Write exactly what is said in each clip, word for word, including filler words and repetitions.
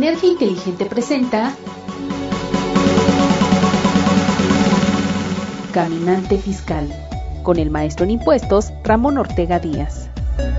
Sinergia Inteligente presenta Caminante Fiscal, con el maestro en impuestos, Ramón Ortega Díaz.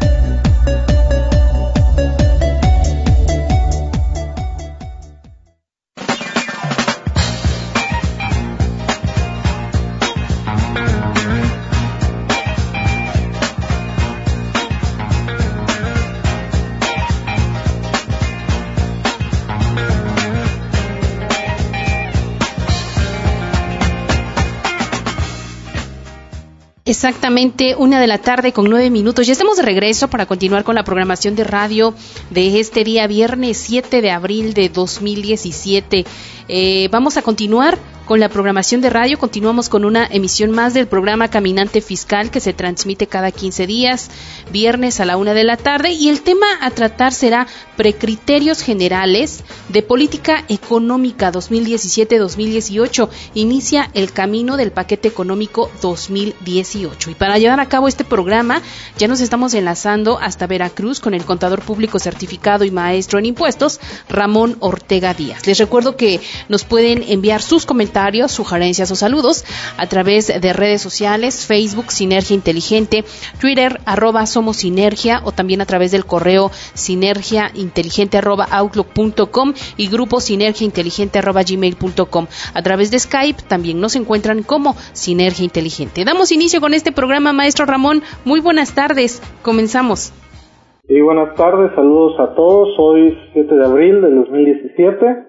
Exactamente una de la tarde con nueve minutos. Ya estamos de regreso para continuar con la programación de radio de este día viernes siete de abril de dos mil diecisiete. Eh, vamos a continuar con la programación de radio. Continuamos con una emisión más del programa Caminante Fiscal que se transmite cada quince días, viernes a la una de la tarde, y el tema a tratar será precriterios generales de política económica dos mil diecisiete dos mil dieciocho. Inicia el camino del paquete económico dos mil dieciocho. Y para llevar a cabo este programa ya nos estamos enlazando hasta Veracruz con el contador público certificado y maestro en impuestos, Ramón Ortega Díaz. Les recuerdo que nos pueden enviar sus comentarios, sugerencias o saludos a través de redes sociales, Facebook Sinergia Inteligente, Twitter arroba Somos Sinergia, o también a través del correo sinergiainteligente arroba outlook punto com y grupo sinergiainteligente arroba gmail punto com. A través de Skype también nos encuentran como Sinergia Inteligente. Damos inicio con este programa, maestro Ramón. Muy buenas tardes. Comenzamos. Sí, buenas tardes, saludos a todos. Hoy siete de abril de dos mil diecisiete.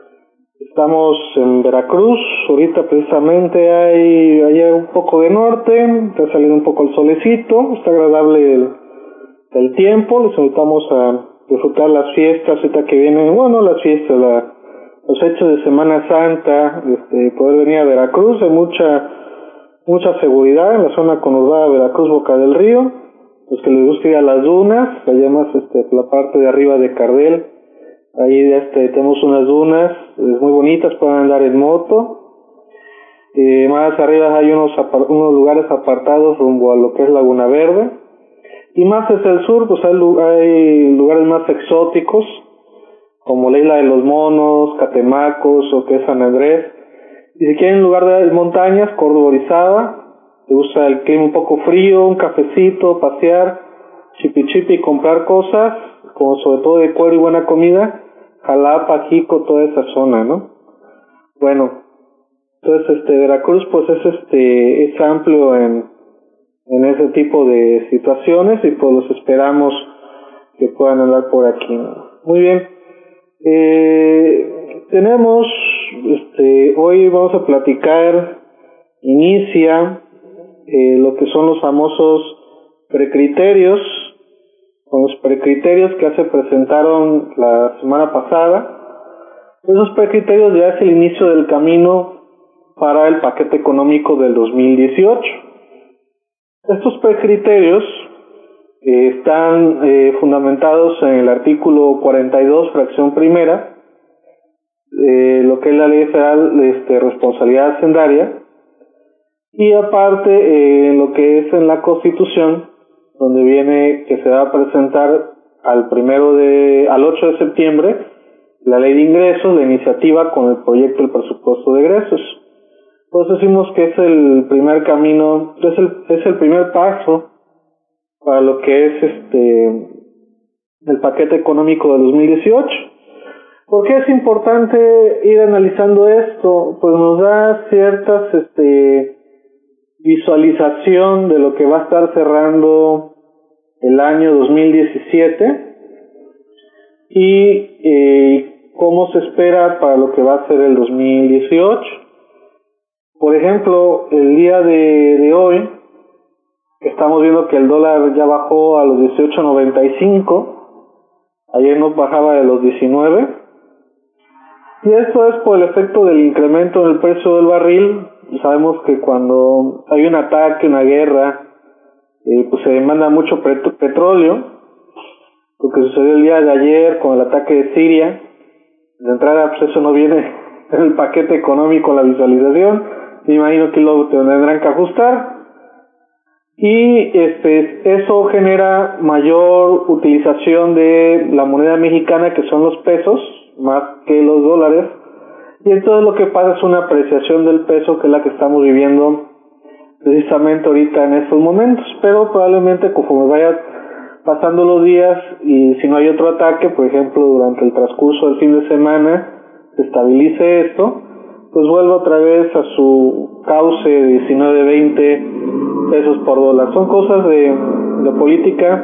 Estamos en Veracruz. Ahorita precisamente hay, hay un poco de norte, está saliendo un poco el solecito, está agradable el, el tiempo. Les invitamos a disfrutar las fiestas ahorita que vienen, bueno, las fiestas, la, los hechos de Semana Santa, este, poder venir a Veracruz. Hay mucha mucha seguridad en la zona conurbada de Veracruz, Boca del Río. Los que les gusta ir a las dunas, allá más este, la parte de arriba de Cardel, ahí este, tenemos unas dunas muy bonitas, pueden andar en moto. Eh, más arriba hay unos, unos lugares apartados rumbo a lo que es Laguna Verde. Y más hacia el sur, pues hay, hay lugares más exóticos, como la Isla de los Monos, Catemacos, o que es San Andrés. Y si quieren lugar de montañas, Córdoba Orizaba, te gusta el clima un poco frío, un cafecito, pasear, chipi chipi, comprar cosas, como sobre todo de cuero y buena comida, Jalapa, Jico, toda esa zona, ¿no? Bueno, entonces este Veracruz pues es este es amplio en en ese tipo de situaciones y pues los esperamos que puedan andar por aquí, ¿no? Muy bien. Eh, tenemos este hoy vamos a platicar inicia eh, lo que son los famosos precriterios, con los precriterios que se presentaron la semana pasada. Esos precriterios ya es el inicio del camino para el paquete económico del dos mil dieciocho. Estos precriterios eh, están eh, fundamentados en el artículo cuarenta y dos, fracción primera, eh, lo que es la Ley Federal de este, Responsabilidad Hacendaria, y aparte eh, lo que es en la Constitución, donde viene que se va a presentar al primero de, al ocho de septiembre, la ley de ingresos, la iniciativa con el proyecto del presupuesto de egresos. Pues decimos que es el primer camino, es el, es el primer paso para lo que es este, el paquete económico de dos mil dieciocho. ¿Por qué es importante ir analizando esto? Pues nos da ciertas, este, visualización de lo que va a estar cerrando el año dos mil diecisiete y eh, cómo se espera para lo que va a ser el dos mil dieciocho. Por ejemplo, el día de, de hoy estamos viendo que el dólar ya bajó a los dieciocho noventa y cinco, ayer nos bajaba de los diecinueve, y esto es por el efecto del incremento en el precio del barril. Sabemos que cuando hay un ataque, una guerra, eh, pues se demanda mucho pet- petróleo. Lo que sucedió el día de ayer con el ataque de Siria, de entrada pues eso no viene en el paquete económico, la visualización. Me imagino que lo tendrán que ajustar. Y este eso genera mayor utilización de la moneda mexicana, que son los pesos, más que los dólares, y entonces lo que pasa es una apreciación del peso, que es la que estamos viviendo precisamente ahorita en estos momentos, pero probablemente conforme vaya pasando los días y si no hay otro ataque, por ejemplo durante el transcurso del fin de semana, se estabilice esto, pues vuelva otra vez a su cauce de diecinueve, veinte pesos por dólar. Son cosas de, de política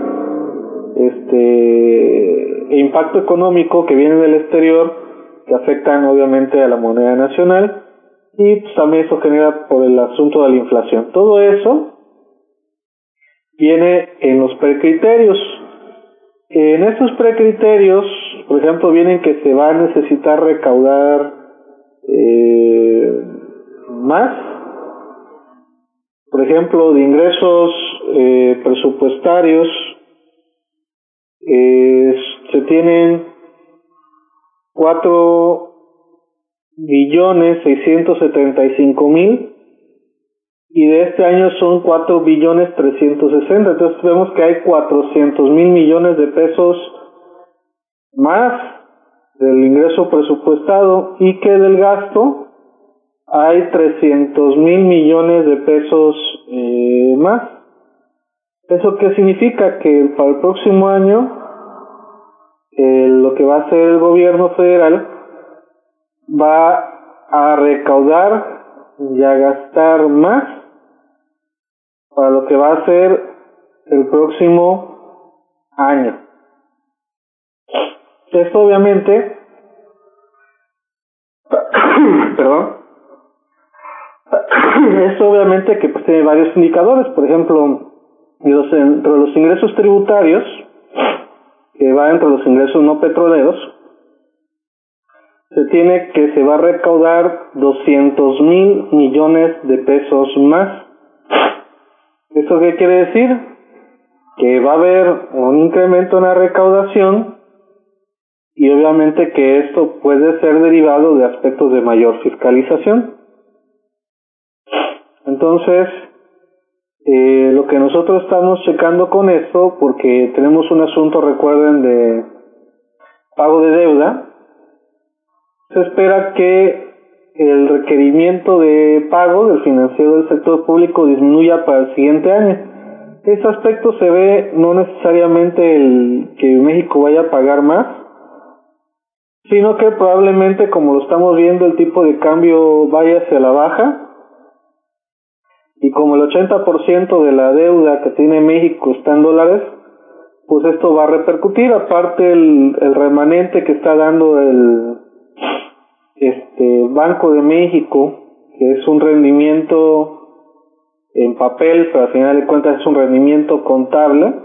este e impacto económico que vienen del exterior, que afectan obviamente a la moneda nacional, y pues también eso genera por el asunto de la inflación. Todo eso viene en los precriterios. En estos precriterios, por ejemplo, vienen que se va a necesitar recaudar eh, más, por ejemplo, de ingresos eh, presupuestarios, eh, se tienen cuatro billones seiscientos setenta y cinco mil, y de este año son cuatro billones trescientos sesenta. Entonces vemos que hay cuatrocientos mil millones de pesos más del ingreso presupuestado, y que del gasto hay trescientos mil millones de pesos eh, más. ¿Eso qué significa? Que para el próximo año eh, lo que va a hacer el gobierno federal va a recaudar y a gastar más para lo que va a ser el próximo año. Esto obviamente perdón esto obviamente que pues tiene varios indicadores. Por ejemplo, los, entre los ingresos tributarios, que va entre los ingresos no petroleros, se tiene que se va a recaudar doscientos mil millones de pesos más. ¿Esto qué quiere decir? Que va a haber un incremento en la recaudación, y obviamente que esto puede ser derivado de aspectos de mayor fiscalización. Entonces, eh, lo que nosotros estamos checando con esto, porque tenemos un asunto, recuerden, de pago de deuda, se espera que el requerimiento de pago del financiero del sector público disminuya para el siguiente año. Ese aspecto se ve no necesariamente el que México vaya a pagar más, sino que probablemente, como lo estamos viendo, el tipo de cambio vaya hacia la baja, y como el ochenta por ciento de la deuda que tiene México está en dólares, pues esto va a repercutir. Aparte el, el remanente que está dando el este Banco de México, que es un rendimiento en papel, pero al final de cuentas es un rendimiento contable,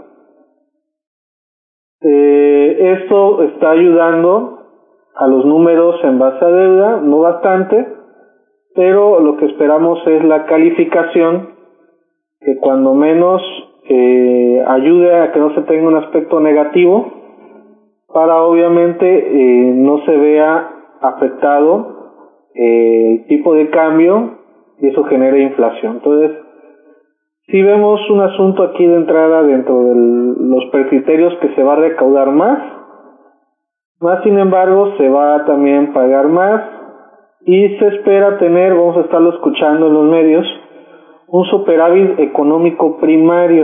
eh, esto está ayudando a los números en base a deuda, no bastante, pero lo que esperamos es la calificación, que cuando menos eh, ayude a que no se tenga un aspecto negativo, para obviamente eh, no se vea afectado eh, el tipo de cambio y eso genera inflación. Entonces, si vemos un asunto aquí de entrada dentro de los precriterios, que se va a recaudar más, más sin embargo se va a también pagar más, y se espera tener, vamos a estarlo escuchando en los medios, un superávit económico primario.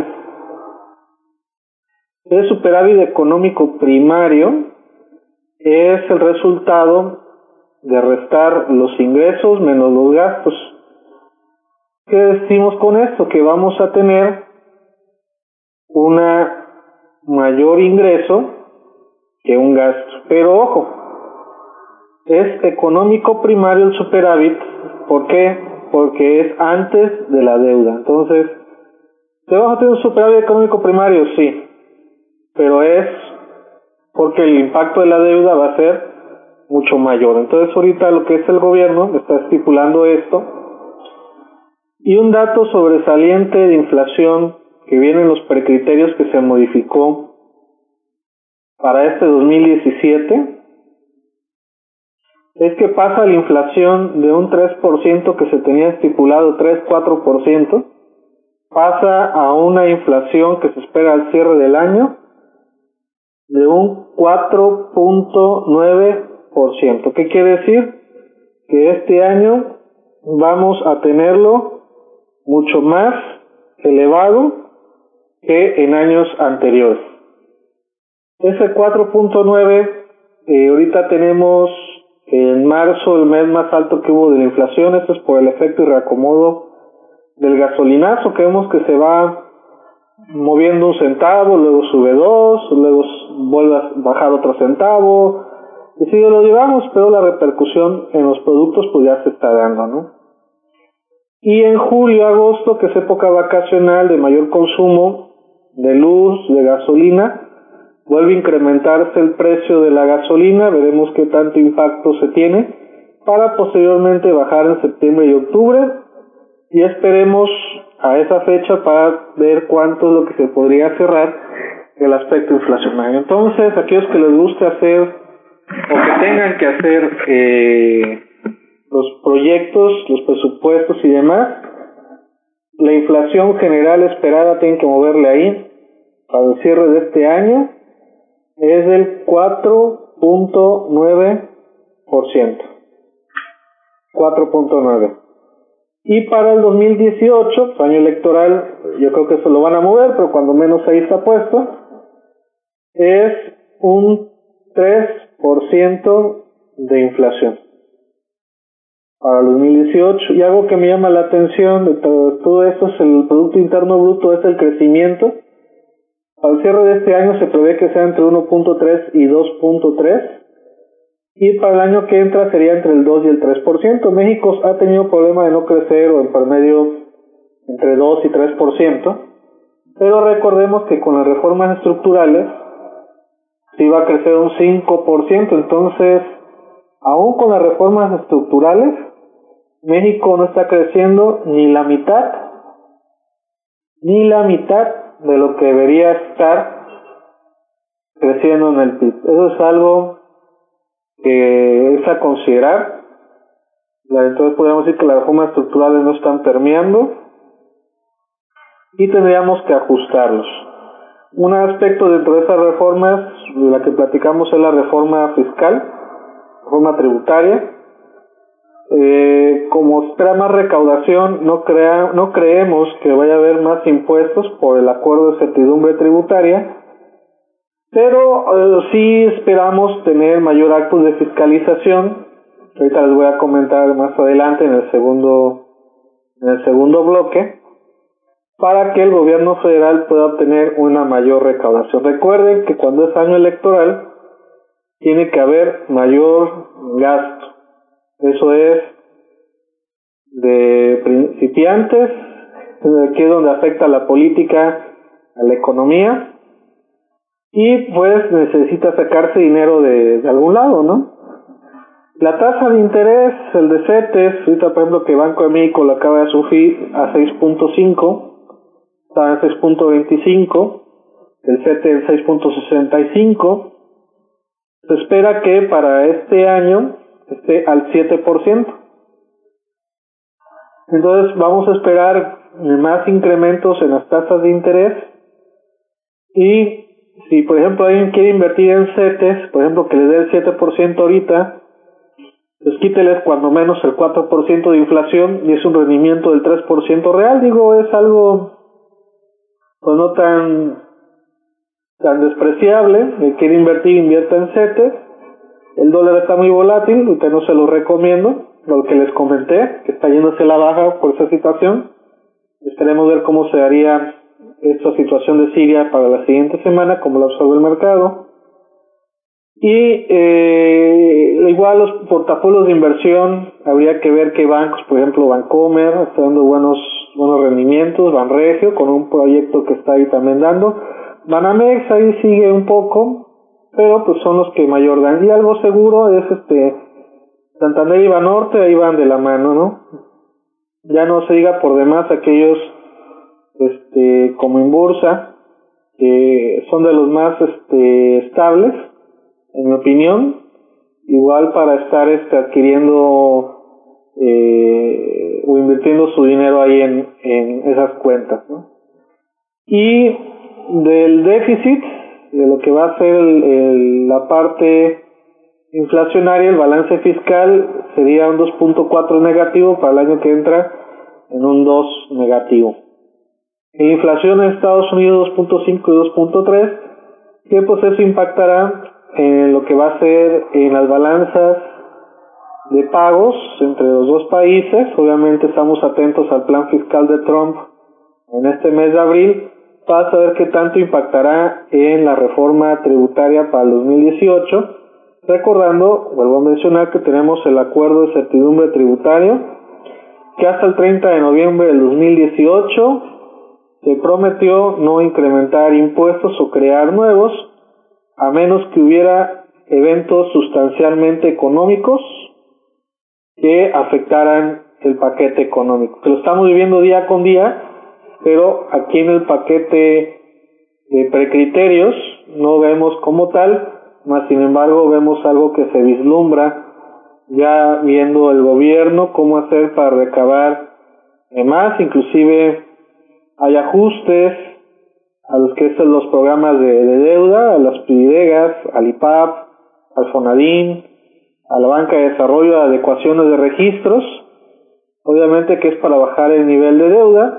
El superávit económico primario es el resultado de restar los ingresos menos los gastos. ¿Qué decimos con esto? Que vamos a tener una mayor ingreso que un gasto. Pero ojo, es económico primario el superávit. ¿Por qué? Porque es antes de la deuda. Entonces, ¿te vamos a tener un superávit económico primario? Sí, pero es porque el impacto de la deuda va a ser mucho mayor. Entonces, ahorita lo que es el gobierno está estipulando esto. Y un dato sobresaliente de inflación que viene en los precriterios que se modificó para este dos mil diecisiete es que pasa la inflación de un tres por ciento que se tenía estipulado, tres a cuatro por ciento, pasa a una inflación que se espera al cierre del año de un cuatro punto nueve por ciento. ¿Qué quiere decir? Que este año vamos a tenerlo mucho más elevado que en años anteriores. Ese cuatro punto nueve, eh, ahorita tenemos en marzo el mes más alto que hubo de la inflación. Esto es por el efecto y reacomodo del gasolinazo, que vemos que se va moviendo un centavo, luego sube dos, luego vuelve a bajar otro centavo, y si lo llevamos, pero la repercusión en los productos pues ya se está dando, ¿no? Y en julio, agosto, que es época vacacional de mayor consumo de luz, de gasolina, vuelve a incrementarse el precio de la gasolina, veremos qué tanto impacto se tiene, para posteriormente bajar en septiembre y octubre, y esperemos a esa fecha para ver cuánto es lo que se podría cerrar el aspecto inflacionario. Entonces, aquellos que les guste hacer o que tengan que hacer eh, los proyectos, los presupuestos y demás, la inflación general esperada tienen que moverle ahí para el cierre de este año es del cuatro punto nueve por ciento. cuatro punto nueve. Y para el dos mil dieciocho, año electoral, yo creo que eso lo van a mover, pero cuando menos ahí está puesto, es un tres por ciento de inflación para el dos mil dieciocho. Y algo que me llama la atención de todo, todo esto es el Producto Interno Bruto, es el crecimiento. Al cierre de este año se prevé que sea entre uno punto tres y dos punto tres, y para el año que entra sería entre el dos y el tres por ciento. México ha tenido problema de no crecer o en promedio entre dos y tres por ciento, pero recordemos que con las reformas estructurales se iba a crecer un cinco por ciento, entonces aún con las reformas estructurales México no está creciendo ni la mitad ni la mitad de lo que debería estar creciendo en el P I B. Eso es algo que es a considerar. Entonces podríamos decir que las reformas estructurales no están permeando y tendríamos que ajustarlos. Un aspecto dentro de esas reformas, de la que platicamos, es la reforma fiscal, reforma tributaria. Eh, como espera más recaudación, no, crea, no creemos que vaya a haber más impuestos por el acuerdo de certidumbre tributaria, pero eh, sí esperamos tener mayor actos de fiscalización. Ahorita les voy a comentar más adelante en el segundo en el segundo bloque, para que el gobierno federal pueda obtener una mayor recaudación. Recuerden que cuando es año electoral tiene que haber mayor gasto. Eso es de principiantes, aquí es donde afecta la política a la economía, y pues necesita sacarse dinero de, de algún lado, ¿no? La tasa de interés, el de CETES, ahorita por ejemplo que Banco de México lo acaba de subir a seis punto cinco, está en seis punto veinticinco, el CETES en seis punto sesenta y cinco, se espera que para este año esté al siete por ciento. Entonces vamos a esperar más incrementos en las tasas de interés, y si por ejemplo alguien quiere invertir en CETES, por ejemplo que le dé el siete por ciento ahorita, pues quíteles cuando menos el cuatro por ciento de inflación y es un rendimiento del tres por ciento real. Digo, es algo pues no tan tan despreciable. El quiere invertir, invierta en CETES. El dólar está muy volátil, usted no se lo recomiendo, lo que les comenté, que está yéndose a la baja por esa situación. Esperemos ver cómo se haría esta situación de Siria para la siguiente semana, cómo la absorbe el mercado. Y eh, igual los portafolios de inversión, habría que ver qué bancos, por ejemplo Bancomer está dando buenos buenos rendimientos, Banregio con un proyecto que está ahí también dando, Banamex ahí sigue un poco, pero pues son los que mayor dan. Y algo seguro es este Santander y Banorte, ahí van de la mano, ¿no? Ya no se diga por demás aquellos este como Inbursa, que son de los más este estables, en mi opinión, igual para estar este adquiriendo eh, o invirtiendo su dinero ahí en, en esas cuentas, ¿no? Y del déficit, de lo que va a ser el, el, la parte inflacionaria, el balance fiscal sería un dos punto cuatro negativo, para el año que entra en un dos negativo. La inflación en Estados Unidos dos punto cinco y dos punto tres, que pues eso impactará en lo que va a ser en las balanzas de pagos entre los dos países. Obviamente estamos atentos al plan fiscal de Trump en este mes de abril para saber qué tanto impactará en la reforma tributaria para el dos mil dieciocho. Recordando, vuelvo a mencionar que tenemos el acuerdo de certidumbre tributaria, que hasta el treinta de noviembre del dos mil dieciocho se prometió no incrementar impuestos o crear nuevos, a menos que hubiera eventos sustancialmente económicos que afectaran el paquete económico. Que lo estamos viviendo día con día, pero aquí en el paquete de precriterios no vemos como tal, más sin embargo vemos algo que se vislumbra ya viendo el gobierno cómo hacer para recabar más. Inclusive hay ajustes a los que son los programas de, de deuda, a las PIDEGAS, al I P A P, al FONADIN, a la banca de desarrollo, a adecuaciones de registros, obviamente que es para bajar el nivel de deuda.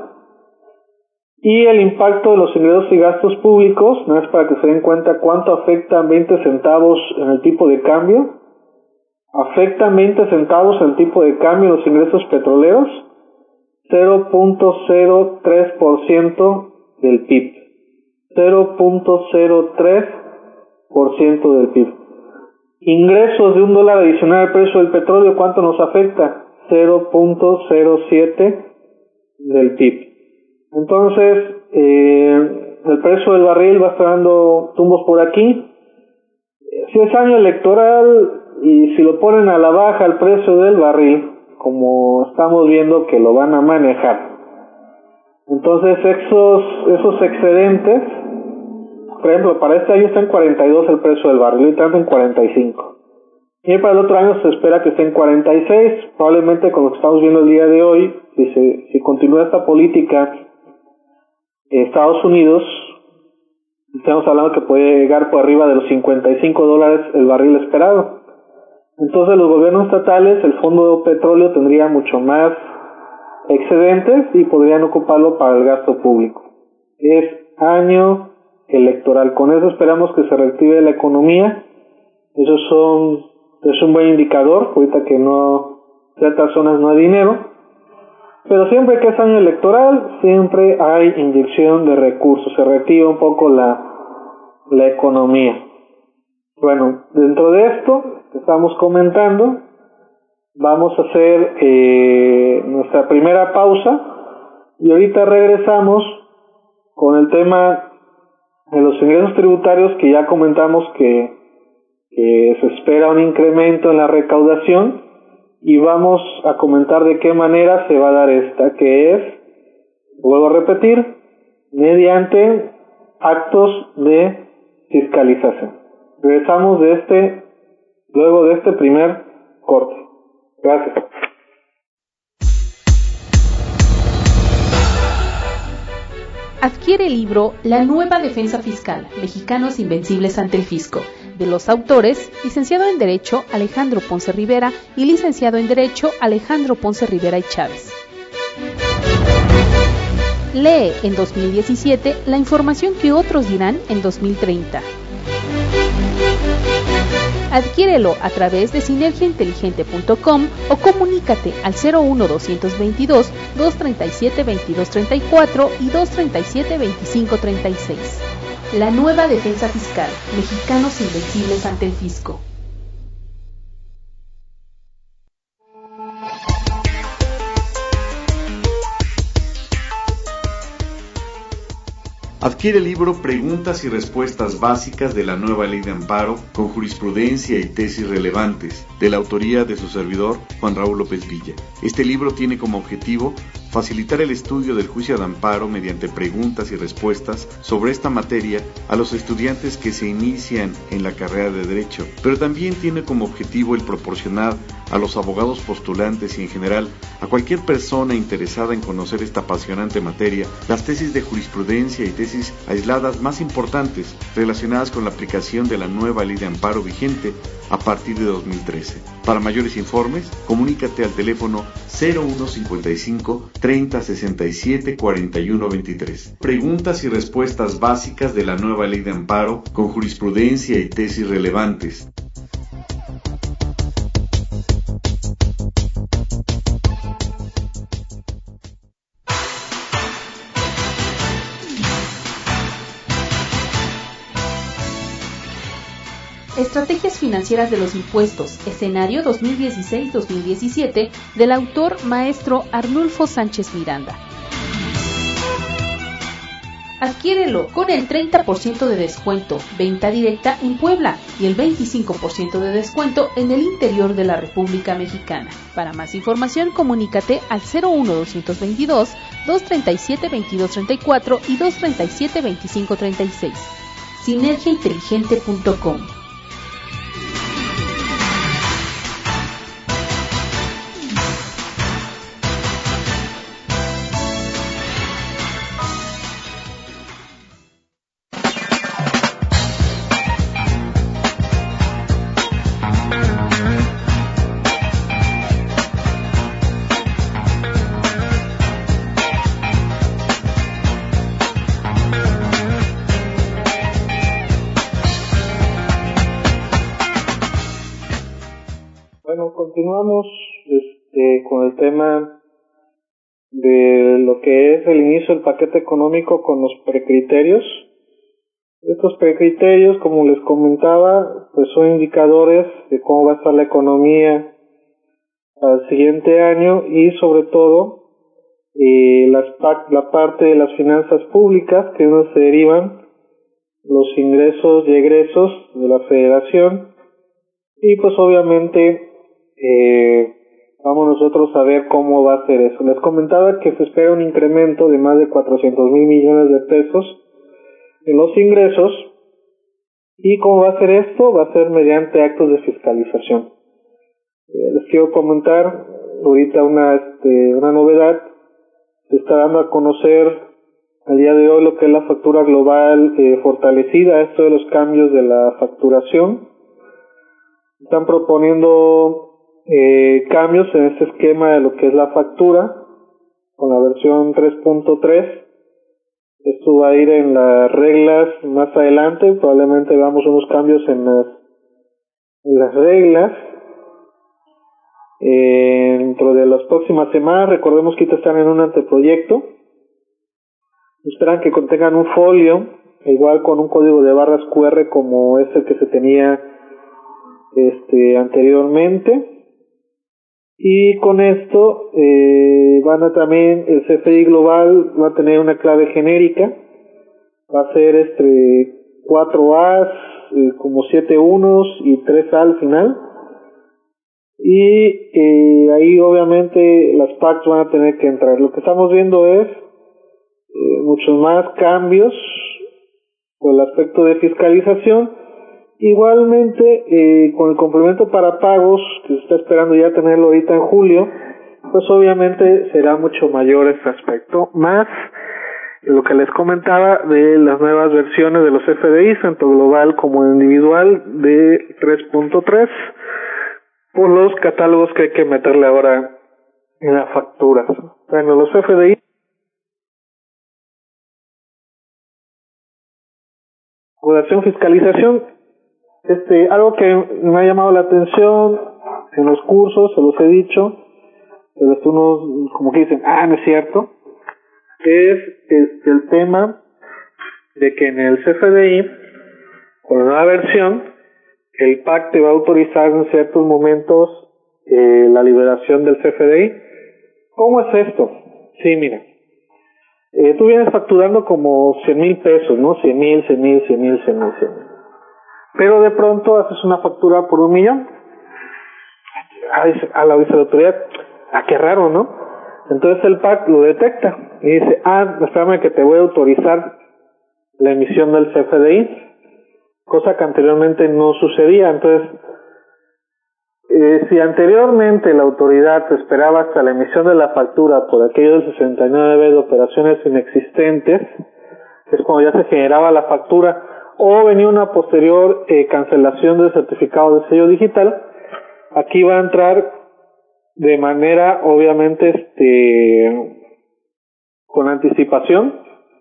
Y el impacto de los ingresos y gastos públicos, no es para que se den cuenta cuánto afectan veinte centavos en el tipo de cambio. Afectan veinte centavos en el tipo de cambio en los ingresos petroleros, cero punto cero tres por ciento del P I B. cero punto cero tres por ciento del P I B. Ingresos de un dólar adicional al precio del petróleo, ¿cuánto nos afecta? cero punto cero siete del P I B. Entonces, eh, el precio del barril va a estar dando tumbos por aquí. Si es año electoral y si lo ponen a la baja el precio del barril, como estamos viendo que lo van a manejar, entonces esos, esos excedentes, por ejemplo, para este año está en cuarenta y dos el precio del barril, y tanto en cuarenta y cinco. Y para el otro año se espera que esté en cuarenta y seis, probablemente con lo que estamos viendo el día de hoy, si, se, si continúa esta política Estados Unidos, estamos hablando que puede llegar por arriba de los cincuenta y cinco dólares el barril esperado. Entonces los gobiernos estatales, el Fondo de Petróleo tendría mucho más excedentes y podrían ocuparlo para el gasto público. Es año electoral, con eso esperamos que se reactive la economía. Eso son, es un buen indicador, ahorita que no, ciertas zonas no hay dinero. Pero siempre que es año electoral, siempre hay inyección de recursos, se reactiva un poco la, la economía. Bueno, dentro de esto que estamos comentando, vamos a hacer eh, nuestra primera pausa y ahorita regresamos con el tema de los ingresos tributarios, que ya comentamos que, que se espera un incremento en la recaudación. Y vamos a comentar de qué manera se va a dar esta, que es, vuelvo a repetir, mediante actos de fiscalización. Regresamos de este, luego de este primer corte. Gracias. Adquiere el libro La Nueva Defensa Fiscal, Mexicanos Invencibles ante el Fisco, de los autores, licenciado en Derecho Alejandro Ponce Rivera y licenciado en Derecho Alejandro Ponce Rivera y Chávez. Lee en dos mil diecisiete la información que otros dirán en dos mil treinta. Adquiérelo a través de sinergia inteligente punto com o comunícate al cero uno dos veintidós, doscientos treinta y siete, veintidós treinta y cuatro y doscientos treinta y siete, veinticinco treinta y seis. La Nueva Defensa Fiscal, Mexicanos Invencibles ante el Fisco. Adquiere el libro Preguntas y Respuestas Básicas de la Nueva Ley de Amparo, con jurisprudencia y tesis relevantes, de la autoría de su servidor, Juan Raúl López Villa. Este libro tiene como objetivo facilitar el estudio del juicio de amparo mediante preguntas y respuestas sobre esta materia a los estudiantes que se inician en la carrera de Derecho, pero también tiene como objetivo el proporcionar a los abogados postulantes y en general a cualquier persona interesada en conocer esta apasionante materia las tesis de jurisprudencia y tesis aisladas más importantes relacionadas con la aplicación de la nueva ley de amparo vigente a partir de dos mil trece. Para mayores informes, comunícate al teléfono cero uno cincuenta y cinco, treinta sesenta y siete, cuarenta y uno veintitrés. Preguntas y respuestas básicas de la nueva ley de amparo con jurisprudencia y tesis relevantes. Estrategias financieras de los impuestos, escenario dos mil dieciséis dos mil diecisiete, del autor maestro Arnulfo Sánchez Miranda. Adquiérelo con el treinta por ciento de descuento, venta directa en Puebla y el veinticinco por ciento de descuento en el interior de la República Mexicana. Para más información, comunícate al cero uno dos veintidós, doscientos treinta y siete, veintidós treinta y cuatro y doscientos treinta y siete, veinticinco treinta y seis. sinergia inteligente punto com. Continuamos este, con el tema de lo que es el inicio del paquete económico con los precriterios. Estos precriterios, como les comentaba, pues son indicadores de cómo va a estar la economía al siguiente año y sobre todo eh, las, la parte de las finanzas públicas, que es donde se derivan los ingresos y egresos de la federación, y pues obviamente Eh, vamos nosotros a ver cómo va a ser eso. Les comentaba que se espera un incremento de más de cuatrocientos mil millones de pesos en los ingresos. ¿Y cómo va a ser esto? Va a ser mediante actos de fiscalización. Eh, les quiero comentar ahorita una, este, una novedad. Se está dando a conocer al día de hoy lo que es la factura global eh, fortalecida, esto de los cambios de la facturación. Están proponiendo Eh, cambios en este esquema de lo que es la factura con la versión tres punto tres. Esto va a ir en las reglas más adelante, probablemente veamos unos cambios en las, en las reglas eh, dentro de las próximas semanas. Recordemos que están en un anteproyecto, esperan que contengan un folio igual con un código de barras Q R como es el que se tenía este anteriormente. Y con esto eh, van a también, el C F D I global va a tener una clave genérica, va a ser este cuatro A's, eh, como siete unos y tres A al final. Y eh, ahí obviamente las P A Cs van a tener que entrar. Lo que estamos viendo es eh, muchos más cambios por el aspecto de fiscalización. Igualmente, eh, con el complemento para pagos, que se está esperando ya tenerlo ahorita en julio, pues obviamente será mucho mayor este aspecto, más lo que les comentaba de las nuevas versiones de los F D I, tanto global como individual, de tres punto tres, por los catálogos que hay que meterle ahora en las facturas. Bueno, los F D I, Fundación Fiscalización. Este, algo que me ha llamado la atención en los cursos, se los he dicho, pero unos como que dicen, ah, no es cierto, es el, el tema de que en el C F D I, con la nueva versión, el P A C te va a autorizar en ciertos momentos eh, la liberación del C F D I. ¿Cómo es esto? Sí, mira, eh, tú vienes facturando como cien mil pesos, ¿no? cien mil, cien mil, cien mil, cien mil, cien mil. Pero de pronto haces una factura por un millón. A la, dice la autoridad, ah, qué raro, ¿no? Entonces el P A C lo detecta y dice, ah, espérame que te voy a autorizar la emisión del C F D I, cosa que anteriormente no sucedía. Entonces, eh, si anteriormente la autoridad esperaba hasta la emisión de la factura por aquello del sesenta y nueve B de operaciones inexistentes, que es cuando ya se generaba la factura, o venía una posterior eh, cancelación del certificado de sello digital, aquí va a entrar de manera, obviamente, este, con anticipación,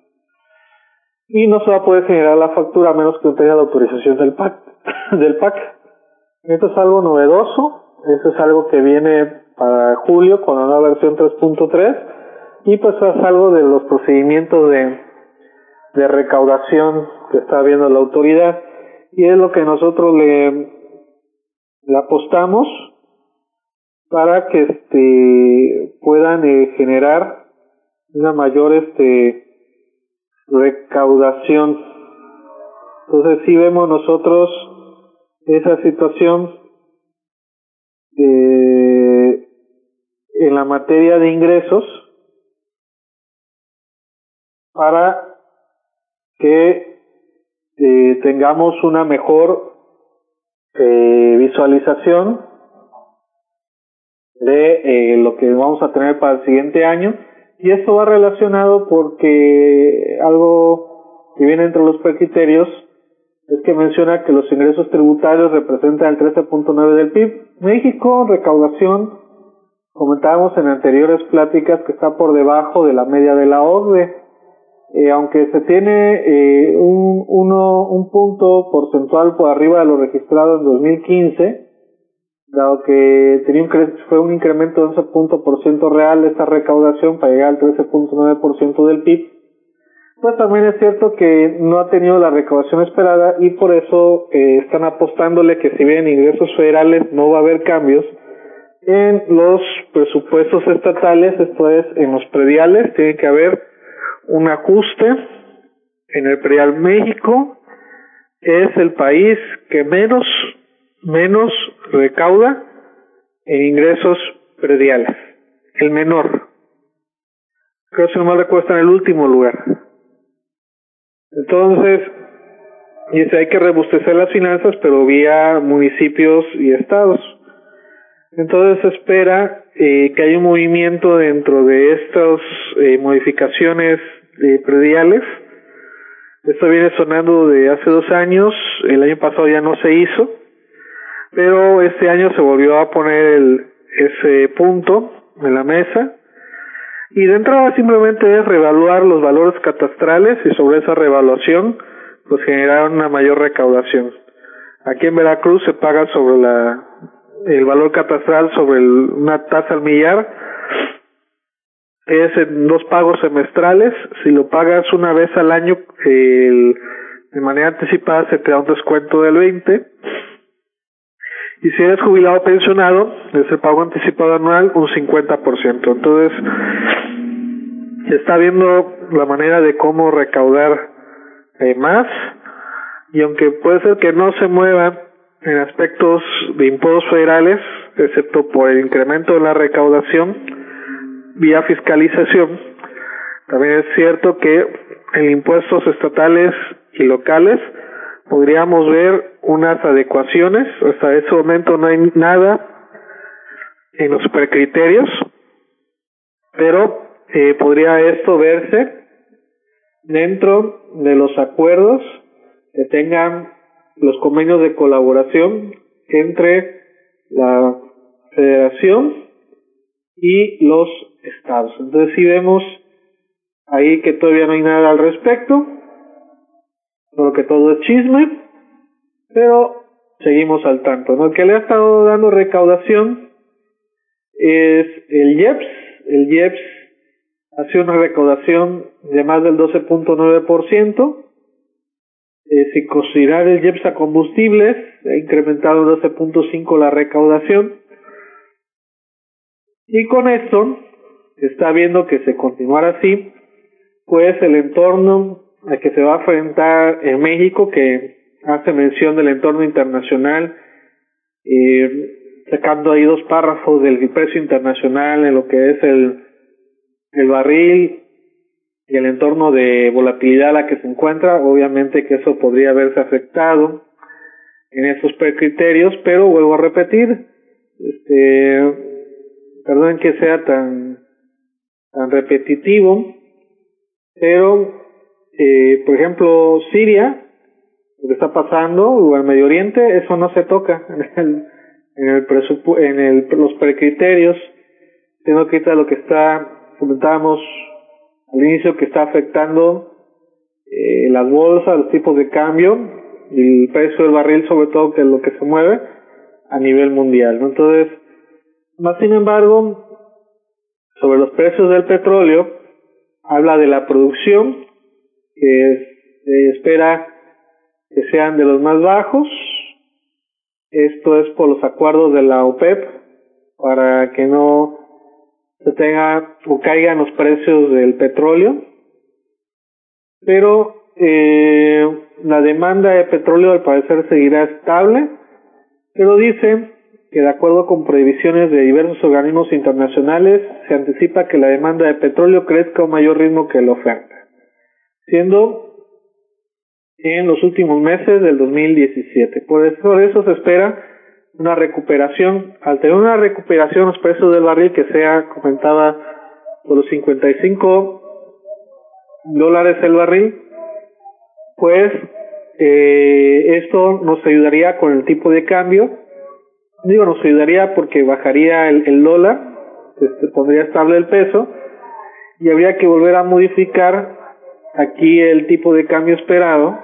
y no se va a poder generar la factura a menos que no tenga la autorización del P A C, del P A C. Esto es algo novedoso, eso es algo que viene para julio con la nueva versión tres punto tres, y pues es algo de los procedimientos de, de recaudación que está viendo la autoridad, y es lo que nosotros le, le apostamos para que este puedan eh, generar una mayor este recaudación. Entonces sí vemos nosotros esa situación eh, en la materia de ingresos para que eh, tengamos una mejor eh, visualización de eh, lo que vamos a tener para el siguiente año. Y esto va relacionado porque algo que viene entre los precriterios es que menciona que los ingresos tributarios representan el trece punto nueve del P I B. México, recaudación, comentábamos en anteriores pláticas que está por debajo de la media de la O C D E. Eh, aunque se tiene eh, un, uno, un punto porcentual por arriba de lo registrado en dos mil quince, dado que tenía un, fue un incremento de once punto por ciento real de esta recaudación para llegar al trece punto nueve por ciento del P I B, pues también es cierto que no ha tenido la recaudación esperada, y por eso eh, están apostándole que si bien en ingresos federales no va a haber cambios, en los presupuestos estatales, esto es, en los prediales, tiene que haber un ajuste. En el predial, México es el país que menos menos recauda en ingresos prediales, el menor. Creo que si no mal recuerdo está en el último lugar. Entonces, dice, hay que robustecer las finanzas, pero vía municipios y estados. Entonces se espera eh, que haya un movimiento dentro de estas eh, modificaciones eh, prediales. Esto viene sonando de hace dos años, el año pasado ya no se hizo, pero este año se volvió a poner el, ese punto en la mesa, y de entrada simplemente es reevaluar los valores catastrales y sobre esa reevaluación pues generar una mayor recaudación. Aquí en Veracruz se paga sobre la el valor catastral sobre el, una tasa al millar, es en dos pagos semestrales. Si lo pagas una vez al año el, de manera anticipada, se te da un descuento del veinte. Y si eres jubilado o pensionado, es el pago anticipado anual, un cincuenta por ciento. Entonces, se está viendo la manera de cómo recaudar eh, más, y aunque puede ser que no se mueva en aspectos de impuestos federales, excepto por el incremento de la recaudación vía fiscalización, también es cierto que en impuestos estatales y locales podríamos ver unas adecuaciones. Hasta ese momento no hay nada en los precriterios, pero eh, podría esto verse dentro de los acuerdos que tengan los convenios de colaboración entre la federación y los estados. Entonces sí vemos ahí que todavía no hay nada al respecto, porque todo es chisme, pero seguimos al tanto, ¿no? El que le ha estado dando recaudación es el I E P S. El I E P S ha sido una recaudación de más del doce punto nueve por ciento. Eh, sin considerar el I E P S a combustibles, ha incrementado doce punto cinco por ciento la recaudación. Y con esto, se está viendo que se continuará así, pues el entorno al que se va a enfrentar en México, que hace mención del entorno internacional, eh, sacando ahí dos párrafos del precio internacional en lo que es el el barril y el entorno de volatilidad a la que se encuentra, obviamente que eso podría haberse afectado en esos precriterios, pero vuelvo a repetir, este, perdonen que sea tan, tan repetitivo, pero, eh, por ejemplo, Siria, lo que está pasando, o el Medio Oriente, eso no se toca en el, en el presupu en el, los precriterios, sino que ahorita lo que está, comentábamos al inicio, que está afectando eh, las bolsas, los tipos de cambio y el precio del barril, sobre todo, que es lo que se mueve a nivel mundial, ¿no? Entonces, más sin embargo, sobre los precios del petróleo, habla de la producción, que se espera que sean de los más bajos. Esto es por los acuerdos de la OPEP, para que no se tenga o caigan los precios del petróleo. Pero eh, la demanda de petróleo al parecer seguirá estable, pero dice que de acuerdo con previsiones de diversos organismos internacionales, se anticipa que la demanda de petróleo crezca a un mayor ritmo que la oferta, siendo en los últimos meses del dos mil diecisiete. Por eso, por eso se espera una recuperación. Al tener una recuperación los precios del barril que sea, comentaba, por los cincuenta y cinco dólares el barril, pues eh, esto nos ayudaría con el tipo de cambio. Digo, nos ayudaría porque bajaría el, el dólar, se pondría estable el peso, y habría que volver a modificar aquí el tipo de cambio esperado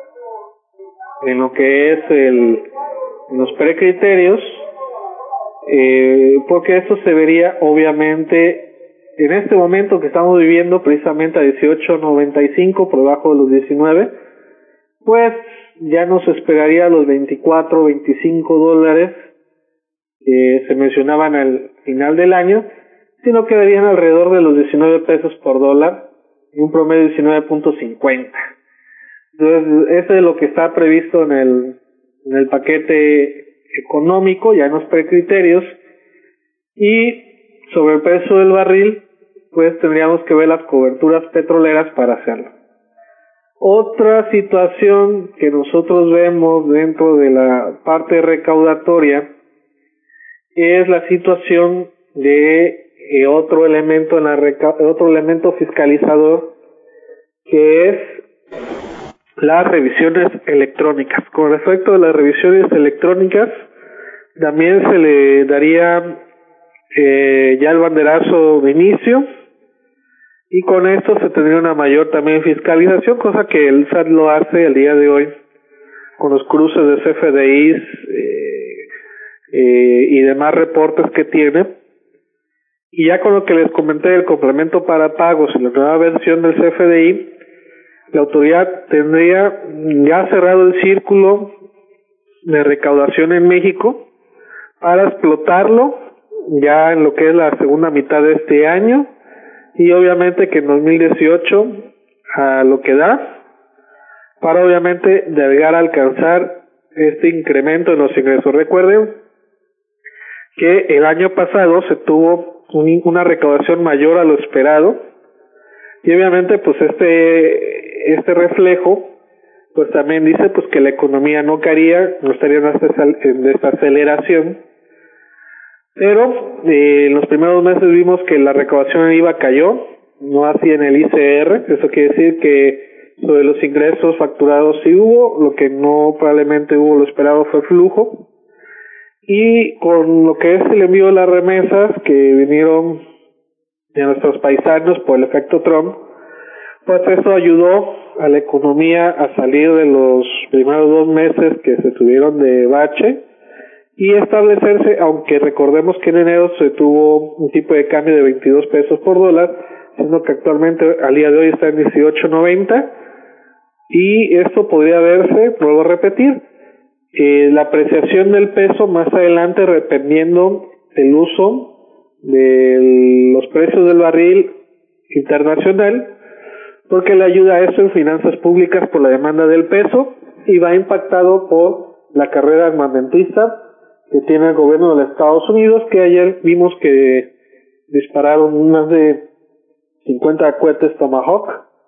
en lo que es el en los precriterios, eh, porque esto se vería obviamente en este momento que estamos viviendo precisamente a dieciocho noventa y cinco, por debajo de los diecinueve, pues ya nos esperaría los veinticuatro, veinticinco dólares que se mencionaban al final del año, sino quedarían alrededor de los diecinueve pesos por dólar, y un promedio de diecinueve punto cincuenta. Entonces, eso es lo que está previsto en el, en el paquete económico, ya en los precriterios. Y sobre el precio del barril, pues tendríamos que ver las coberturas petroleras para hacerlo. Otra situación que nosotros vemos dentro de la parte recaudatoria es la situación de eh, otro elemento en la reca otro elemento fiscalizador, que es las revisiones electrónicas. Con respecto a las revisiones electrónicas, también se le daría eh, ya el banderazo de inicio, y con esto se tendría una mayor también fiscalización, cosa que el S A T lo hace el día de hoy con los cruces de C F D Is eh, eh, y demás reportes que tiene. Y ya con lo que les comenté del complemento para pagos y la nueva versión del C F D I, la autoridad tendría ya cerrado el círculo de recaudación en México para explotarlo ya en lo que es la segunda mitad de este año, y obviamente que en dos mil dieciocho a lo que da, para obviamente llegar a alcanzar este incremento en los ingresos. Recuerden que el año pasado se tuvo un, una recaudación mayor a lo esperado, y obviamente pues este este reflejo pues también dice pues que la economía no caería, no estaría en desaceleración, pero eh, en los primeros meses vimos que la recaudación en I V A cayó, no así en el I C R. Eso quiere decir que sobre los ingresos facturados sí hubo, lo que no probablemente hubo lo esperado fue flujo. Y con lo que es el envío de las remesas que vinieron de nuestros paisanos por el efecto Trump, pues eso ayudó a la economía a salir de los primeros dos meses que se tuvieron de bache y establecerse, aunque recordemos que en enero se tuvo un tipo de cambio de veintidós pesos por dólar, siendo que actualmente al día de hoy está en dieciocho noventa, y esto podría verse, vuelvo a repetir, eh, la apreciación del peso más adelante dependiendo del uso de los precios del barril internacional, porque le ayuda a eso en finanzas públicas por la demanda del peso, y va impactado por la carrera armamentista que tiene el gobierno de los Estados Unidos, que ayer vimos que dispararon más de cincuenta cohetes Tomahawk,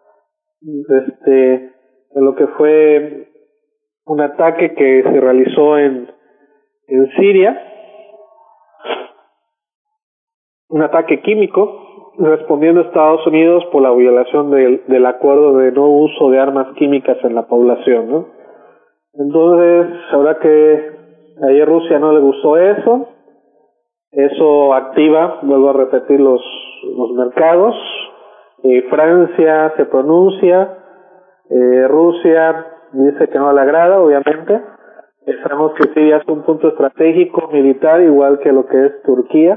este, en lo que fue un ataque que se realizó en, en Siria, un ataque químico, respondiendo a Estados Unidos por la violación del, del acuerdo de no uso de armas químicas en la población, ¿no? Entonces, ahora que ayer Rusia no le gustó eso, eso activa, vuelvo a repetir, los, los mercados. Eh, Francia se pronuncia, eh, Rusia dice que no le agrada, obviamente. Sabemos que Siria es un punto estratégico militar, igual que lo que es Turquía.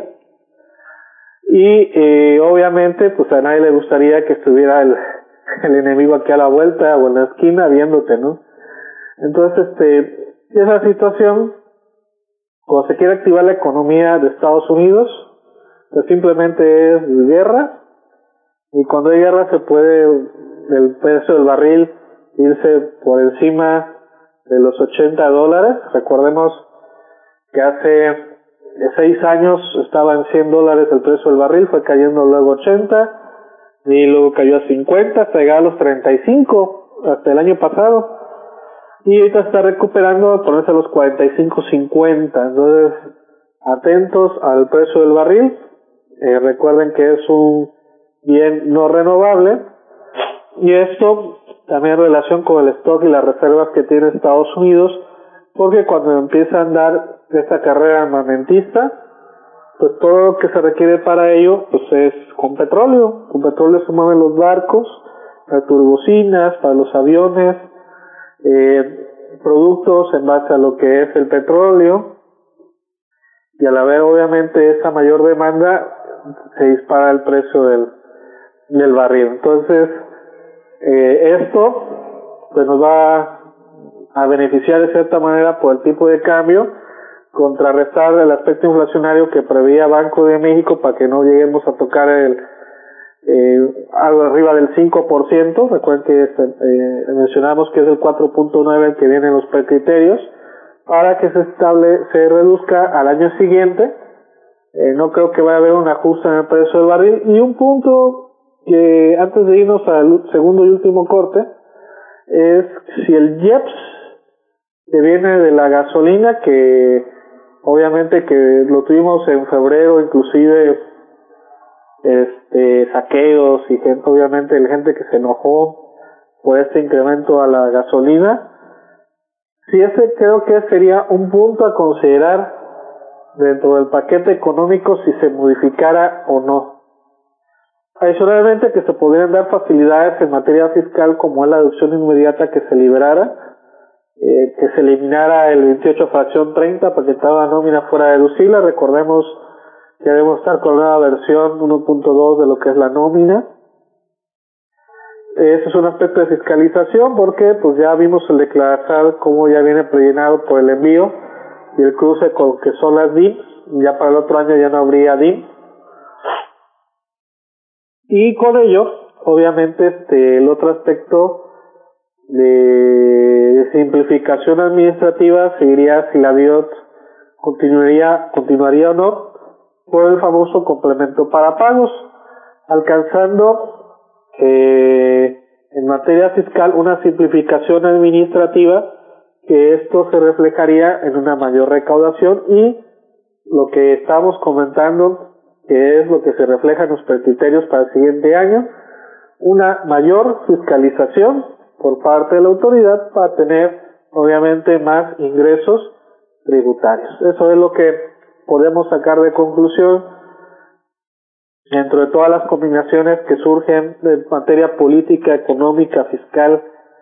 Y eh, obviamente, pues a nadie le gustaría que estuviera el, el enemigo aquí a la vuelta o en la esquina viéndote, ¿no? Entonces, este, esa situación, cuando se quiere activar la economía de Estados Unidos, pues simplemente es guerra, y cuando hay guerra se puede el precio del barril irse por encima de los ochenta dólares. Recordemos que hace seis años estaba en cien dólares el precio del barril, fue cayendo luego a ochenta, y luego cayó a cincuenta, hasta llegar a los treinta y cinco, hasta el año pasado. Y ahorita está recuperando a ponerse a los cuarenta y cinco cincuenta. Entonces, atentos al precio del barril. Eh, recuerden que es un bien no renovable. Y esto también en relación con el stock y las reservas que tiene Estados Unidos, porque cuando empieza a andar esta carrera armamentista, pues todo lo que se requiere para ello pues es con petróleo. Con petróleo se mueven los barcos, las turbocinas, para los aviones, Eh, productos en base a lo que es el petróleo, y al haber obviamente esa mayor demanda se dispara el precio del, del barril. Entonces eh, esto pues nos va a beneficiar de cierta manera por el tipo de cambio, contrarrestar el aspecto inflacionario que preveía Banco de México para que no lleguemos a tocar el Eh, algo arriba del cinco por ciento. Recuerden que eh, mencionamos que es el cuatro punto nueve el que viene en los precriterios, para que se estable, se reduzca al año siguiente. Eh, no creo que vaya a haber un ajuste en el precio del barril. Y un punto que antes de irnos al segundo y último corte es si el I E P S que viene de la gasolina, que obviamente que lo tuvimos en febrero, inclusive este saqueos y gente, obviamente la gente que se enojó por este incremento a la gasolina, si ese creo que sería un punto a considerar dentro del paquete económico si se modificara o no. Adicionalmente que se podrían dar facilidades en materia fiscal, como es la deducción inmediata que se liberara, eh, que se eliminara el veintiocho fracción treinta para que toda nómina fuera deducible. Recordemos que debemos estar con la versión uno punto dos de lo que es la nómina. Ese es un aspecto de fiscalización, porque pues ya vimos el declarar cómo ya viene prellenado por el envío y el cruce con que son las D I M. Ya para el otro año ya no habría D I M. Y con ello, obviamente, este el otro aspecto de simplificación administrativa seguiría si la D I O T continuaría, continuaría o no, por el famoso complemento para pagos, alcanzando eh, en materia fiscal una simplificación administrativa, que esto se reflejaría en una mayor recaudación y lo que estamos comentando, que es lo que se refleja en los criterios para el siguiente año, una mayor fiscalización por parte de la autoridad para tener obviamente más ingresos tributarios. Eso es lo que podemos sacar de conclusión dentro de todas las combinaciones que surgen de materia política, económica, fiscal,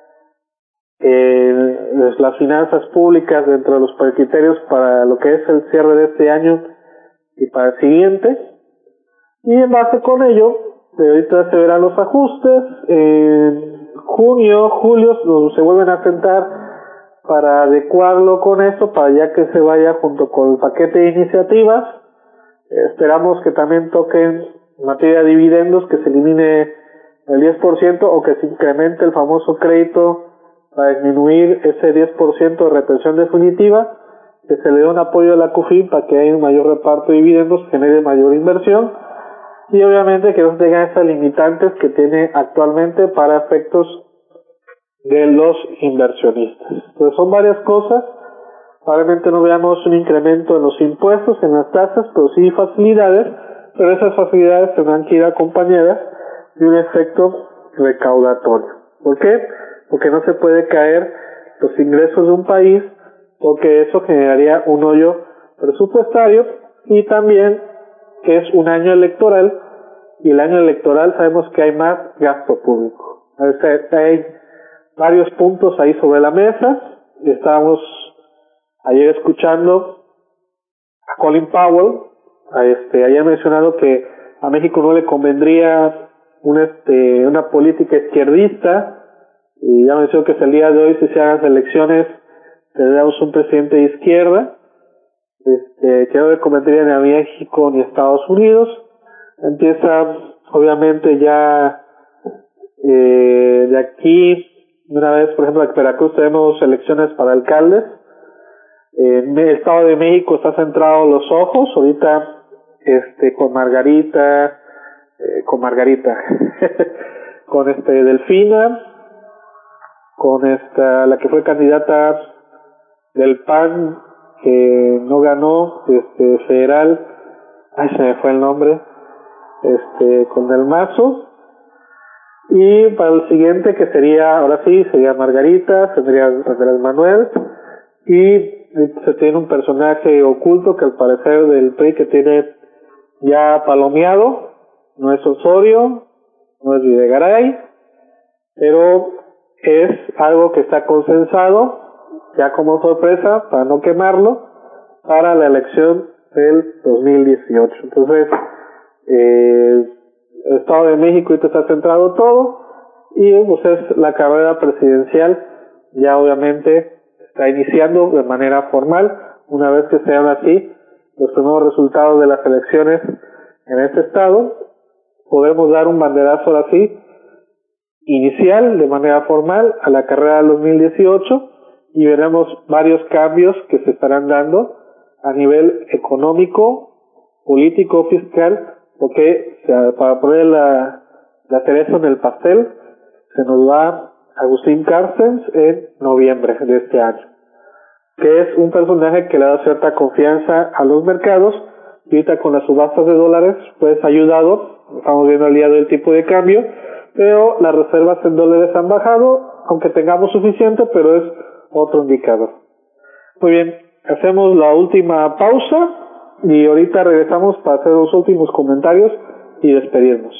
eh, las finanzas públicas dentro de los criterios para lo que es el cierre de este año y para el siguiente. Y en base con ello, de ahorita se verán los ajustes. En junio, julio se vuelven a sentar para adecuarlo con eso, para ya que se vaya junto con el paquete de iniciativas. Eh, esperamos que también toquen en materia de dividendos, que se elimine el diez por ciento o que se incremente el famoso crédito para disminuir ese diez por ciento de retención definitiva, que se le dé un apoyo a la CUFIN para que haya un mayor reparto de dividendos, genere mayor inversión, y obviamente que no tengan esas limitantes que tiene actualmente para efectos de los inversionistas. Entonces son varias cosas. Probablemente no veamos un incremento en los impuestos, en las tasas, pero sí facilidades, pero esas facilidades tendrán que ir acompañadas de un efecto recaudatorio. ¿Por qué? Porque no se puede caer los ingresos de un país, porque eso generaría un hoyo presupuestario, y también que es un año electoral, y el año electoral sabemos que hay más gasto público. Hay varios puntos ahí sobre la mesa. Estábamos ayer escuchando a Colin Powell, a este, ayer mencionado que a México no le convendría un, este, una política izquierdista, y ya mencionó que hasta el día de hoy, si se hagan elecciones, tendríamos un presidente de izquierda, este, que no le convendría ni a México ni a Estados Unidos. Empieza, obviamente, ya eh, de aquí, una vez, por ejemplo, en Veracruz tenemos elecciones para alcaldes. En el Estado de México está centrado los ojos, ahorita, este, con Margarita, eh, con Margarita, con este, Delfina, con esta, la que fue candidata del P A N, que no ganó, este, federal, ay, se me fue el nombre, este, con Del Mazo. Y para el siguiente, que sería, ahora sí, sería Margarita, tendría Andrés Manuel, y se tiene un personaje oculto que al parecer del P R I que tiene ya palomeado, no es Osorio, no es Videgaray, pero es algo que está consensado, ya como sorpresa, para no quemarlo, para la elección del dos mil dieciocho. Entonces, eh, el Estado de México ahorita está centrado todo, y pues es la carrera presidencial, ya obviamente está iniciando de manera formal. Una vez que sean así los primeros resultados de las elecciones en este estado, podremos dar un banderazo ahora sí inicial de manera formal a la carrera del dos mil dieciocho, y veremos varios cambios que se estarán dando a nivel económico, político, fiscal, porque o sea, para poner la, la cereza en el pastel, se nos va Agustín Carstens en noviembre de este año, que es un personaje que le da cierta confianza a los mercados, y ahorita con las subastas de dólares pues ha ayudado. Estamos viendo el día del tipo de cambio, pero las reservas en dólares han bajado, aunque tengamos suficiente, pero es otro indicador. Muy bien, hacemos la última pausa y ahorita regresamos para hacer los últimos comentarios y despedirnos.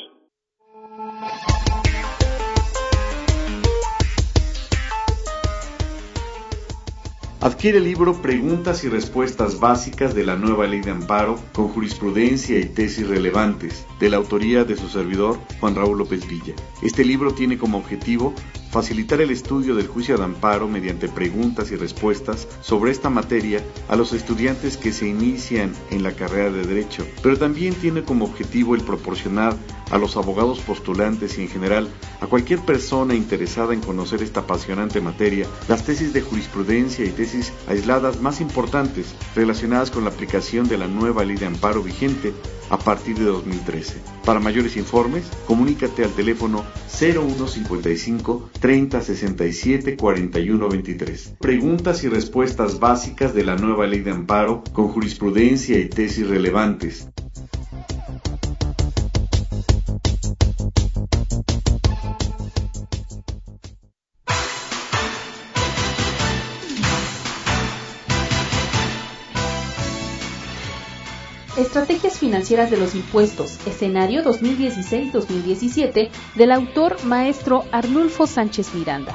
Adquiere el libro Preguntas y Respuestas Básicas de la Nueva Ley de Amparo, con jurisprudencia y tesis relevantes, de la autoría de su servidor, Juan Raúl López Villa. Este libro tiene como objetivo facilitar el estudio del juicio de amparo mediante preguntas y respuestas sobre esta materia a los estudiantes que se inician en la carrera de Derecho, pero también tiene como objetivo el proporcionar a los abogados postulantes y en general a cualquier persona interesada en conocer esta apasionante materia las tesis de jurisprudencia y tesis aisladas más importantes relacionadas con la aplicación de la nueva ley de amparo vigente a partir de dos mil trece. Para mayores informes, comunícate al teléfono cero uno cincuenta y cinco, treinta sesenta y siete, cuarenta y uno veintitrés. Preguntas y respuestas básicas de la nueva ley de amparo con jurisprudencia y tesis relevantes. Estrategias financieras de los impuestos, escenario dos mil dieciséis dos mil diecisiete, del autor maestro Arnulfo Sánchez Miranda.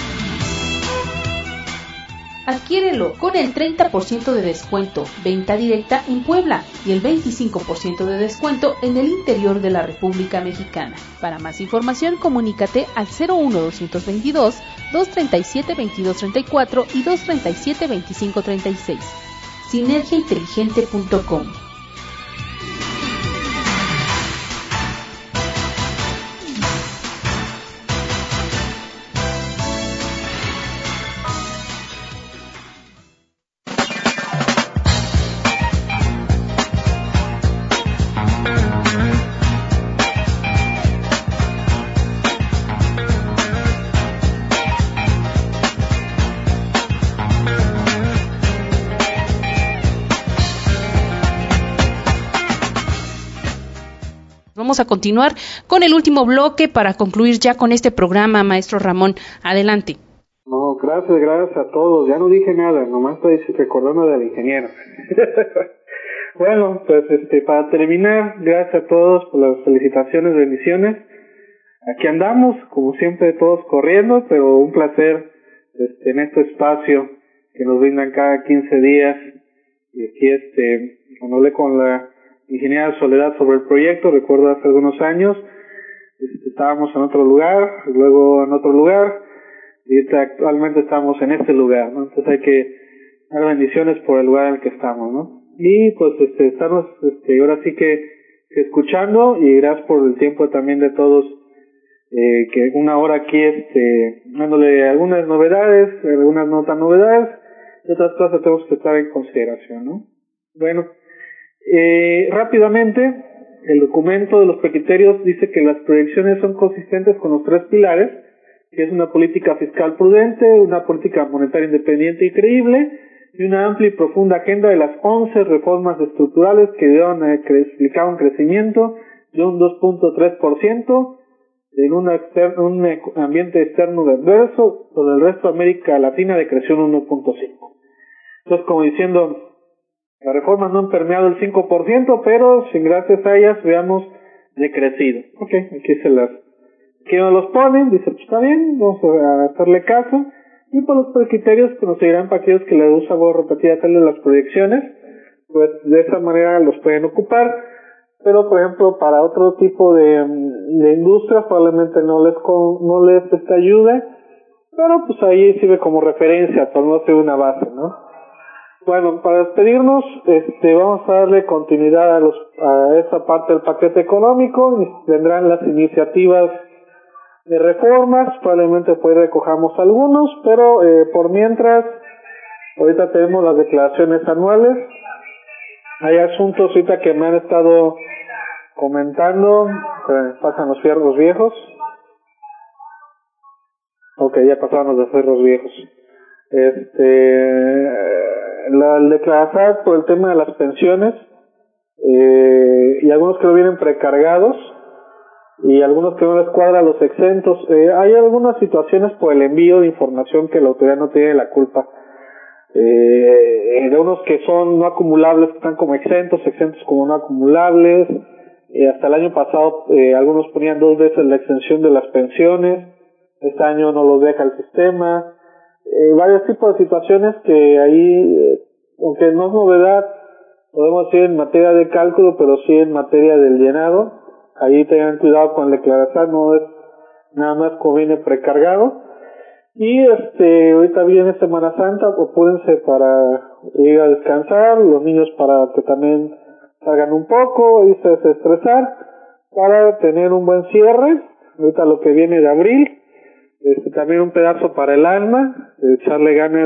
Adquiérelo con el treinta por ciento de descuento, venta directa en Puebla, y el veinticinco por ciento de descuento en el interior de la República Mexicana. Para más información, comunícate al cero uno dos veintidós, doscientos treinta y siete, veintidós treinta y cuatro y doscientos treinta y siete, veinticinco treinta y seis. sinergia inteligente punto com. vamos a continuar con el último bloque para concluir ya con este programa, maestro Ramón. Adelante. No, gracias, gracias a todos. Ya no dije nada, nomás estoy recordando del ingeniero. Bueno, pues este, para terminar, gracias a todos por las felicitaciones, bendiciones. Aquí andamos, como siempre, todos corriendo, pero un placer este, en este espacio que nos brindan cada quince días. Y aquí, este, cuando hablé con la ingeniera Soledad sobre el proyecto, recuerdo hace algunos años, este, estábamos en otro lugar, luego en otro lugar, y actualmente estamos en este lugar, ¿no? Entonces hay que dar bendiciones por el lugar en el que estamos, ¿no? Y pues este, estamos este, ahora sí que, que escuchando, y gracias por el tiempo también de todos, eh, que una hora aquí este, dándole algunas novedades, algunas no tan novedades, y otras cosas tenemos que estar en consideración, ¿no? Bueno, eh, rápidamente, el documento de los precriterios dice que las proyecciones son consistentes con los tres pilares, que es una política fiscal prudente, una política monetaria independiente y creíble, y una amplia y profunda agenda de las once reformas estructurales que dieron a explicar un crecimiento de un dos punto tres por ciento en una externo, un ambiente externo adverso, sobre el resto de América Latina decreció un uno punto cinco. Entonces, como diciendo, las reformas no han permeado el cinco por ciento, pero sin gracias a ellas veamos decrecido. Ok, aquí se las, aquí nos los ponen, dice, pues está bien, vamos a hacerle caso. Y por los criterios que nos seguirán para aquellos que les gusta, voy a repetir, hacerle las proyecciones, pues de esa manera los pueden ocupar, pero por ejemplo para otro tipo de, de industrias probablemente no les con, no les este, ayude, pero pues ahí sirve como referencia, por no ser una base, ¿no? Bueno, para despedirnos, este, vamos a darle continuidad a los a esa parte del paquete económico, y vendrán las iniciativas de reformas, probablemente pues recojamos algunos, pero eh, por mientras, ahorita tenemos las declaraciones anuales. Hay asuntos ahorita que me han estado comentando, eh, pasan los fierros viejos. Ok, ya pasaron los fierros viejos. Este, la declaración por el tema de las pensiones, eh, y algunos que lo vienen precargados, y algunos que no les cuadra los exentos. Eh, hay algunas situaciones por el envío de información que la autoridad no tiene la culpa. Eh, de unos que son no acumulables, que están como exentos, exentos como no acumulables. Eh, hasta el año pasado eh, algunos ponían dos veces la exención de las pensiones. Este año no los deja el sistema. Eh, varios tipos de situaciones que ahí, eh, aunque no es novedad, podemos decir en materia de cálculo, pero sí en materia del llenado. Ahí tengan cuidado con la declaración, no es nada más como viene precargado. Y este, ahorita viene Semana Santa, apúrense para ir a descansar, los niños para que también salgan un poco, irse a desestresar, para tener un buen cierre. Ahorita lo que viene de abril, este, también un pedazo para el alma, echarle ganas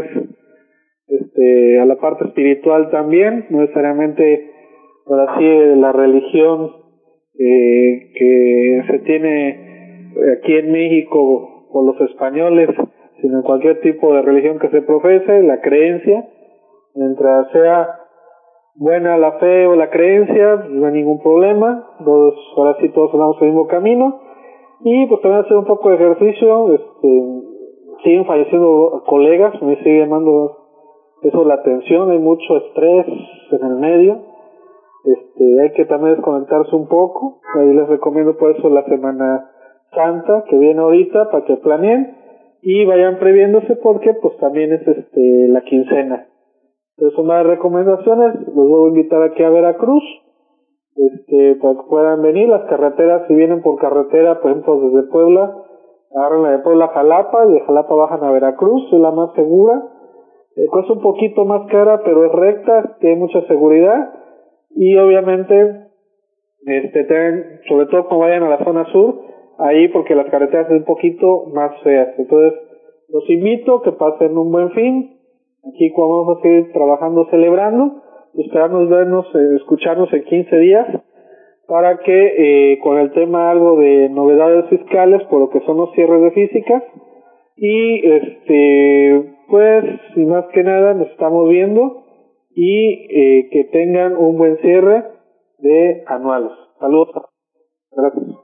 este, a la parte espiritual también, no necesariamente ahora sí la religión Eh, que se tiene aquí en México por los españoles, sino cualquier tipo de religión que se profese, la creencia, mientras sea buena la fe o la creencia, no hay ningún problema, todos, ahora sí todos andamos el mismo camino, y pues también hacer un poco de ejercicio. Este, siguen falleciendo colegas, me sigue llamando eso la atención, hay mucho estrés en el medio. Este, hay que también desconectarse un poco. Ahí les recomiendo por eso la Semana Santa que viene ahorita, para que planeen y vayan previéndose, porque pues también es este la quincena. Entonces son más recomendaciones. Los voy a invitar aquí a Veracruz, este, para que puedan venir. Las carreteras, si vienen por carretera, por ejemplo desde Puebla, agarran la de Puebla a Jalapa, y de Jalapa bajan a Veracruz, es la más segura. Eh, cuesta un poquito más cara, pero es recta, tiene mucha seguridad. Y obviamente, este, ten, sobre todo cuando vayan a la zona sur, ahí porque las carreteras son un poquito más feas. Entonces, los invito a que pasen un buen fin. Aquí vamos a seguir trabajando, celebrando, y esperamos vernos, eh, escucharnos en quince días, para que eh, con el tema algo de novedades fiscales, por lo que son los cierres de físicas, y este, pues, sin más que nada, nos estamos viendo. Y eh, que tengan un buen cierre de anuales. Saludos. Gracias.